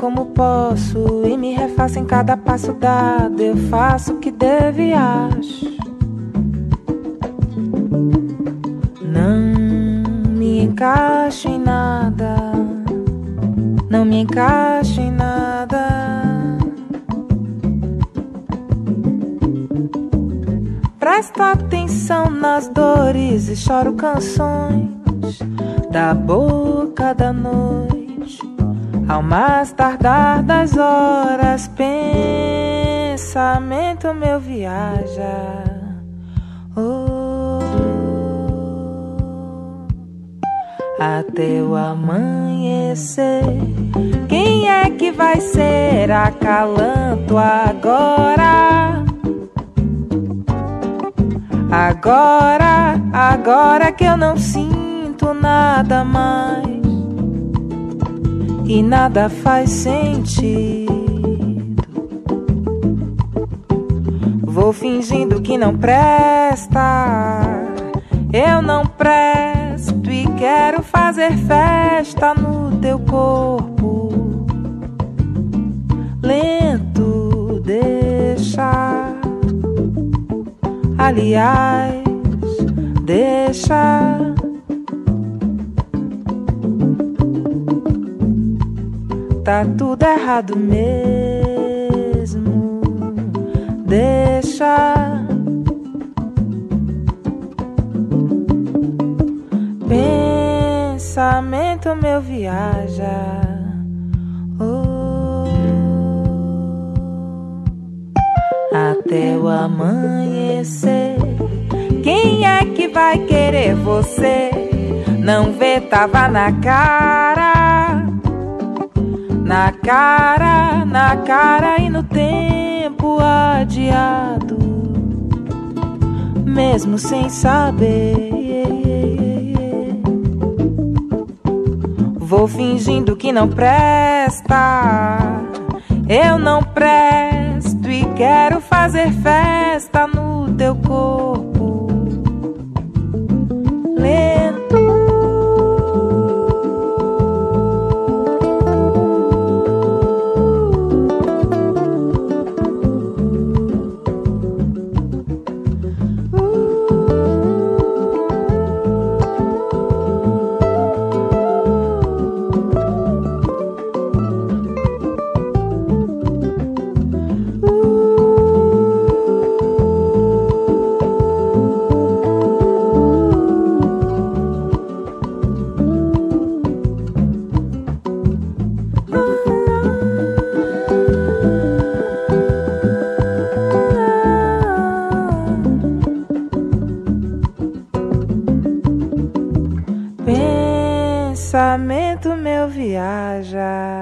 como posso e me refaço em cada passo dado. Eu faço o que devo e acho. Não me encaixo em nada, não me encaixo em nada. Presto atenção nas dores e choro canções da boca da noite. Ao mais tardar das horas, pensamento meu viaja. Até o amanhecer. Quem é que vai ser acalanto agora? Agora que eu não sinto nada mais e nada faz sentido. Vou fingindo que não presta, eu não presto e quero fazer festa no teu corpo. Lento, deixa. Aliás, deixa. Tá tudo errado mesmo. Deixa. Pensamento meu viaja. Até o amanhecer. Quem é que vai querer você? Não vê, tava na cara. Na cara, na cara e no tempo adiado. Mesmo sem saber. Vou fingindo que não presta. Eu não presto e quero fazer festa no teu corpo. Lento. Pensamento meu viaja.